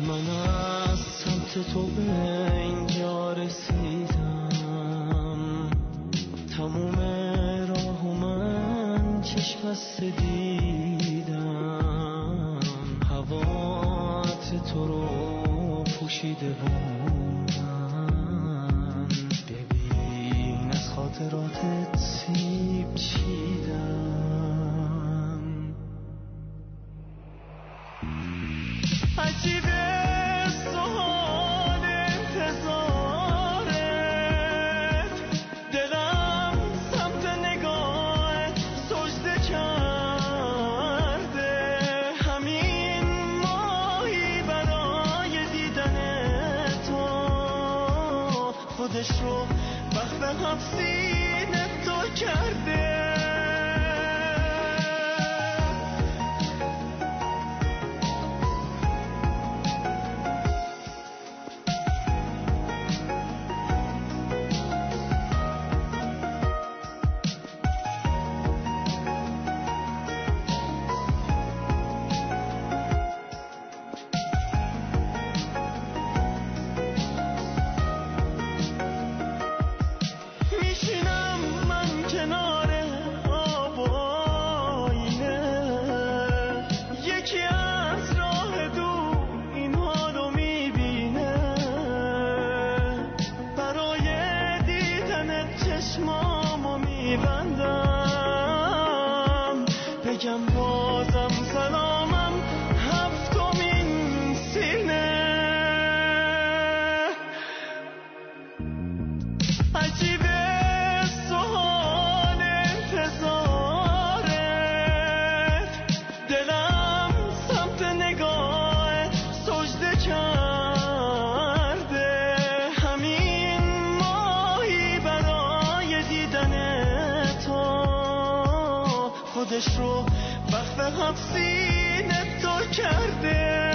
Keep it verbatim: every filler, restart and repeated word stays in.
من از سمت تو به اینجا رسیدم، تموم راه و من چشم بسته دیدم، هوات تو رو پوشیده بودم، ببین از خاطراتت سیب چیدم. عجیبه سوال انتظارت، دلم سمت نگاهت سجده کرده، همین ماهی برای دیدن تو خودش رو وقت حبسین تو کرده. بگم بازم سلامم هفتمین سینه. عجیبه سوال انتظارت، دلم سمت نگاهت سجده کرده، همین ماهی برای دیدن تو خودش رو وقت حبسین تو کرده.